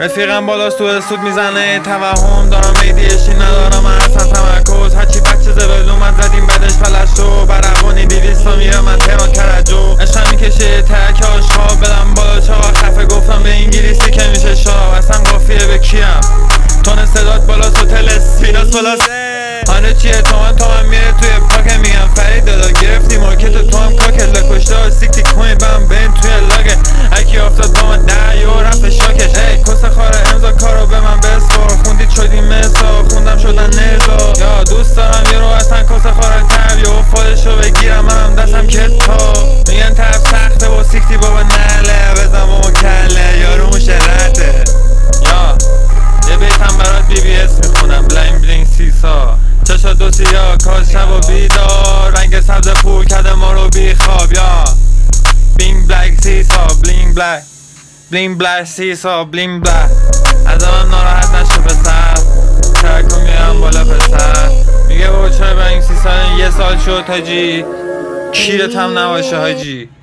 رفیقم بالا سود میزنه توهم دارم ایدیشی ندارم من اصلا تمرکز هرچی بچه زبلو من زدیم بعدش فلش شو برقونی 200 میرم من تهران کرجو عشقم میکشه ترک آشقا بدم بالا چاقا خفه گفتم به انگلیسی که میشه شاب اصلا قافیه به کیم تون صدات بالا سوتل سیناس بلاسه آنه چیه تومن میره توی پاک میگم فرید دادا گرفتی مارکت تو هم کاکت لکشتا سیکتی کوین بم بین توی لاگه هرکی افتاد با من دریو رفت شاکش ای کس خاره امضا کارو به من بسپار خوندید شدیم مسا خوندم شدن نزا یا دوست دارم یه رو اصلا کس خاره تر یا فالشو بگیرم منم دستم کتاب میگن طرف سخته و سیکتی بابا نله بزن بابا کله یارو مشرته یا یه بیتم برات BBS میخونم بلینگ بلینگ سیسا چشا دو سیاه کاش شب و بیدار رنگ سبز پور کرده ما رو بی خواب یا بلینگ بلک سیسا بلینگ بلک بلینگ بلک سیسا بلینگ بلک ازم هم ناراحت نشو پسر ترکو میرم بالا پسر میگه بابا چرا برای این 3 سال 1 سال شد حاجی کیرت هم نباشه حاجی